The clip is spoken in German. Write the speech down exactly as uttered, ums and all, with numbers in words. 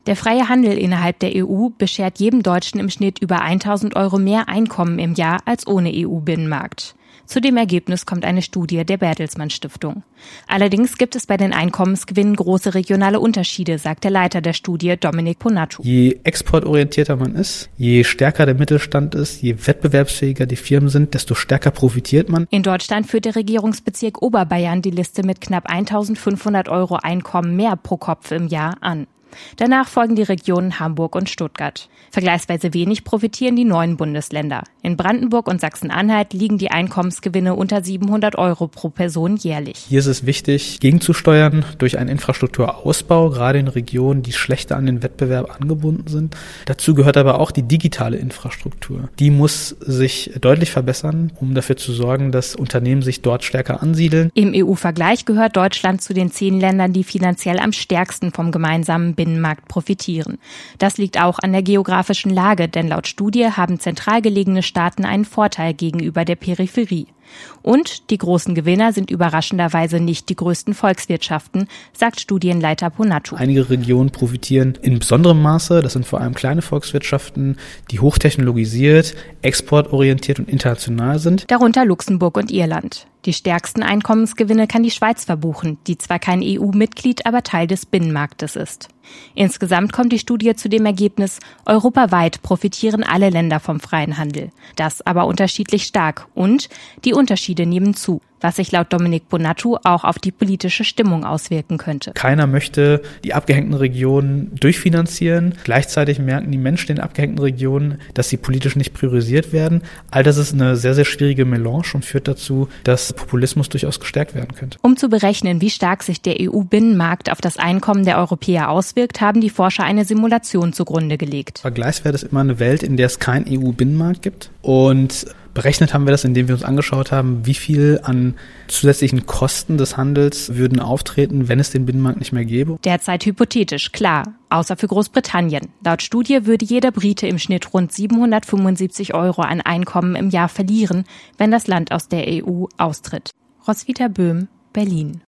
Der freie Handel innerhalb der E U beschert jedem Deutschen im Schnitt über tausend Euro mehr Einkommen im Jahr als ohne E U-Binnenmarkt. Zu dem Ergebnis kommt eine Studie der Bertelsmann Stiftung. Allerdings gibt es bei den Einkommensgewinnen große regionale Unterschiede, sagt der Leiter der Studie Dominic Ponatu. Je exportorientierter man ist, je stärker der Mittelstand ist, je wettbewerbsfähiger die Firmen sind, desto stärker profitiert man. In Deutschland führt der Regierungsbezirk Oberbayern die Liste mit knapp eintausendfünfhundert Euro Einkommen mehr pro Kopf im Jahr an. Danach folgen die Regionen Hamburg und Stuttgart. Vergleichsweise wenig profitieren die neuen Bundesländer. In Brandenburg und Sachsen-Anhalt liegen die Einkommensgewinne unter siebenhundert Euro pro Person jährlich. Hier ist es wichtig, gegenzusteuern durch einen Infrastrukturausbau, gerade in Regionen, die schlechter an den Wettbewerb angebunden sind. Dazu gehört aber auch die digitale Infrastruktur. Die muss sich deutlich verbessern, um dafür zu sorgen, dass Unternehmen sich dort stärker ansiedeln. Im E U-Vergleich gehört Deutschland zu den zehn Ländern, die finanziell am stärksten vom gemeinsamen Binnenmarkt profitieren. Das liegt auch an der geografischen Lage, denn laut Studie haben zentral gelegene Staaten einen Vorteil gegenüber der Peripherie. Und die großen Gewinner sind überraschenderweise nicht die größten Volkswirtschaften, sagt Studienleiter Ponatu. Einige Regionen profitieren in besonderem Maße, das sind vor allem kleine Volkswirtschaften, die hochtechnologisiert, exportorientiert und international sind. Darunter Luxemburg und Irland. Die stärksten Einkommensgewinne kann die Schweiz verbuchen, die zwar kein E U-Mitglied, aber Teil des Binnenmarktes ist. Insgesamt kommt die Studie zu dem Ergebnis, europaweit profitieren alle Länder vom freien Handel. Das aber unterschiedlich stark und die Unterschiede nehmen zu, was sich laut Dominic Ponatu auch auf die politische Stimmung auswirken könnte. Keiner möchte die abgehängten Regionen durchfinanzieren. Gleichzeitig merken die Menschen in den abgehängten Regionen, dass sie politisch nicht priorisiert werden. All das ist eine sehr, sehr schwierige Melange und führt dazu, dass Populismus durchaus gestärkt werden könnte. Um zu berechnen, wie stark sich der E U-Binnenmarkt auf das Einkommen der Europäer auswirkt, haben die Forscher eine Simulation zugrunde gelegt. Vergleichswert ist immer eine Welt, in der es keinen E U-Binnenmarkt gibt. Und berechnet haben wir das, indem wir uns angeschaut haben, wie viel an zusätzlichen Kosten des Handels würden auftreten, wenn es den Binnenmarkt nicht mehr gäbe. Derzeit hypothetisch, klar, außer für Großbritannien. Laut Studie würde jeder Brite im Schnitt rund siebenhundertfünfundsiebzig Euro an Einkommen im Jahr verlieren, wenn das Land aus der E U austritt. Roswitha Böhm, Berlin.